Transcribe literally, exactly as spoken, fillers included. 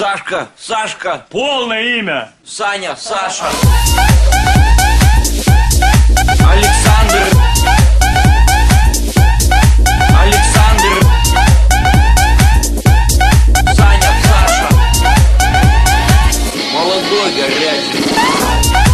Сашка, Сашка. Полное имя. Саня, Саша. Александр. Александр. Саня, Саша. Молодой, горячий.